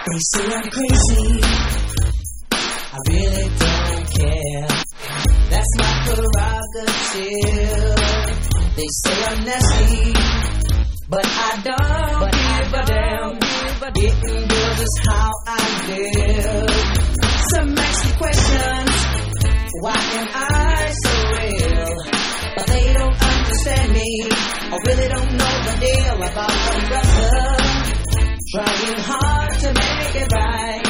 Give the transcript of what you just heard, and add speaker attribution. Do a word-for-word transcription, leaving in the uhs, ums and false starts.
Speaker 1: They say I'm crazy, I really don't care. That's my prerogative. They say I'm nasty, but I don't but give I a damn. Getting good is how I live. Some ask me questions, why am I so real? But they don't understand me, or really don't know the deal about the brother. Trying hard to make it right.